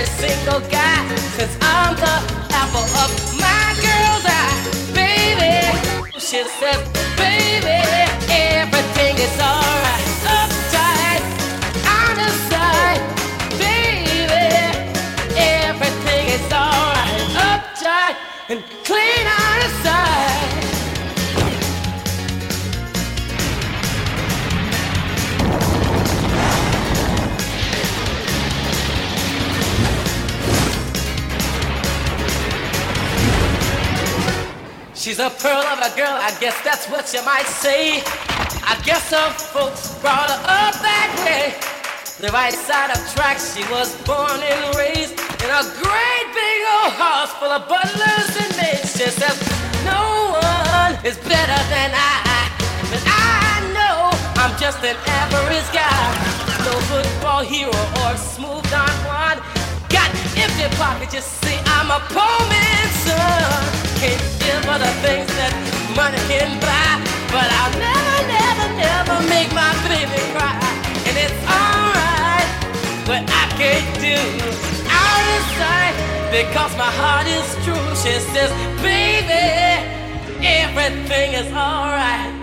every single guy, since I'm the apple of my girl's eye. Baby, she says, baby, everything is alright. Uptight, on the side, baby, everything is alright. Uptight and clean on the side. She's a pearl of a girl, I guess that's what you might say. I guess her folks brought her up that way. The right side of tracks, she was born and raised in a great big old house full of butlers and maids. She says, no one is better than I. But I know I'm just an average guy. No football hero or smooth Don Juan. Got empty pockets, you see, I'm a poor man's son. Can't give her the things that money can buy, but I'll never, never, never make my baby cry. And it's alright, what I can't do out of sight, because my heart is true. She says, baby, everything is alright.